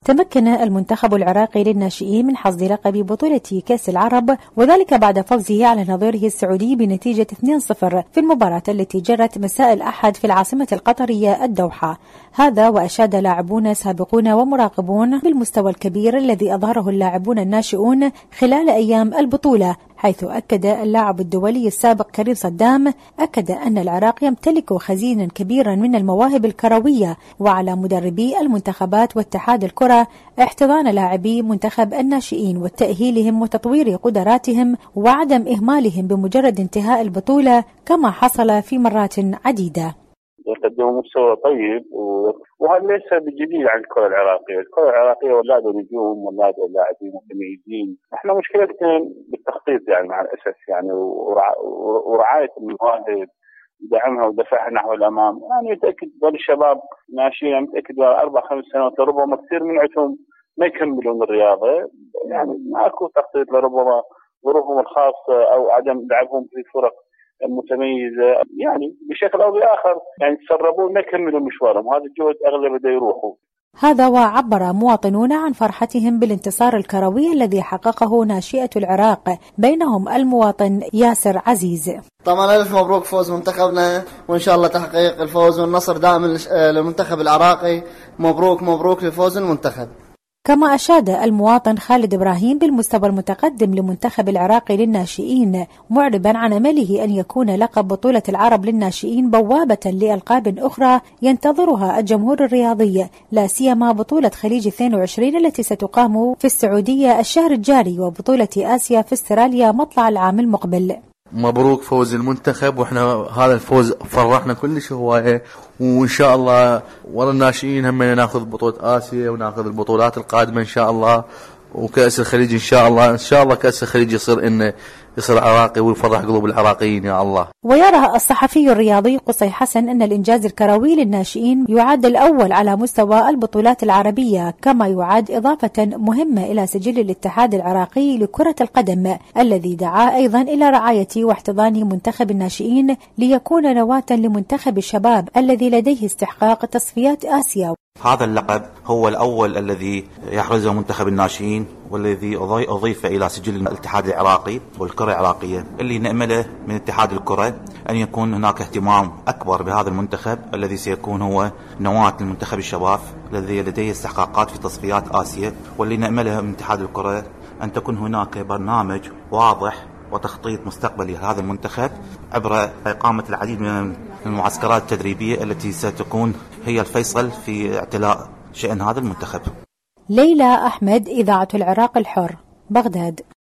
تمكن المنتخب العراقي للناشئين من حصد لقب بطولة كأس العرب، وذلك بعد فوزه على نظيره السعودي بنتيجة 2-0 في المباراة التي جرت مساء الأحد في العاصمة القطرية الدوحة. هذا وأشاد لاعبون سابقون ومراقبون بالمستوى الكبير الذي أظهره اللاعبون الناشئون خلال أيام البطولة، حيث أكد اللاعب الدولي السابق كريم صدام أن العراق يمتلك خزينا كبيرا من المواهب الكروية، وعلى مدربي المنتخبات واتحاد الكرة احتضان لاعبي منتخب الناشئين وتأهيلهم وتطوير قدراتهم وعدم إهمالهم بمجرد انتهاء البطولة كما حصل في مرات عديدة. يقدموا مستوى طيب وهذا ليس بجديد عن الكرة العراقية. الكرة العراقية ولادوا نجوم ولادوا لاعبين متميزين. احنا مشكلتنا بالتخطيط يعني مع الأسف يعني ورعاية المواهب دعمها ودفعها نحو الأمام. يعني متأكد دول الشباب ناشئين، متأكد 4-5 سنوات لربما كثير منهم ما يكملون الرياضة، يعني ماكو تخطيط لربما ظروفهم الخاصة أو عدم لعبهم في فرق متميزة، يعني بشكل أو بآخر يعني تسربون ما يكملوا مشوارهم، وهذا الجهد أغلب بده يروحوا. هذا وعبر مواطنون عن فرحتهم بالانتصار الكروي الذي حققه ناشئة العراق، بينهم المواطن ياسر عزيز. طبعا ألف مبروك فوز منتخبنا، وإن شاء الله تحقيق الفوز والنصر دائما للمنتخب العراقي. مبروك مبروك لفوز المنتخب. كما أشاد المواطن خالد إبراهيم بالمستوى المتقدم لمنتخب العراقي للناشئين، معربا عن أمله أن يكون لقب بطولة العرب للناشئين بوابة لألقاب أخرى ينتظرها الجمهور الرياضي، لا سيما بطولة خليج 22 التي ستقام في السعودية الشهر الجاري، وبطولة آسيا في استراليا مطلع العام المقبل. مبروك فوز المنتخب، واحنا هذا الفوز فرحنا كلش هوايه، وان شاء الله ورا الناشئين هم ناخذ بطولة آسيا وناخذ البطولات القادمة ان شاء الله، وكأس الخليج ان شاء الله كأس الخليج يصير عراقي ويفرح قلوب العراقيين يا الله. ويرى الصحفي الرياضي قصي حسن أن الإنجاز الكروي للناشئين يعد الأول على مستوى البطولات العربية، كما يعد إضافة مهمة إلى سجل الاتحاد العراقي لكرة القدم الذي دعا أيضا إلى رعاية واحتضان منتخب الناشئين ليكون نواة لمنتخب الشباب الذي لديه استحقاق تصفيات آسيا. هذا اللقب هو الأول الذي يحرزه منتخب الناشئين، والذي أضيف إلى سجل الاتحاد العراقي والكرة العراقية، اللي نأمله من اتحاد الكرة أن يكون هناك اهتمام أكبر بهذا المنتخب الذي سيكون هو نواة للمنتخب الشباب الذي لديه استحقاقات في تصفيات آسيا، واللي نأمله من اتحاد الكرة أن تكون هناك برنامج واضح وتخطيط مستقبلي لهذا المنتخب عبر إقامة العديد من المعسكرات التدريبية التي ستكون هي الفيصل في اعتلاء شأن هذا المنتخب. ليلى أحمد، إذاعة العراق الحر، بغداد.